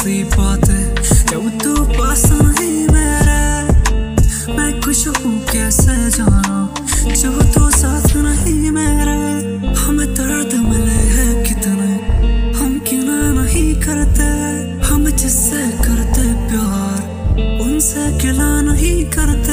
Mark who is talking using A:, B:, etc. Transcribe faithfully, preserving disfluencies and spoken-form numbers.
A: सी बात है जब तू पास नहीं मेरे। मैं खुश हूँ कैसे जाना जब तू साथ नहीं मेरे। हमें दर्द मिले हैं कितने हम गिना नहीं करते। हम जिससे करते प्यार उनसे गिला नहीं करते।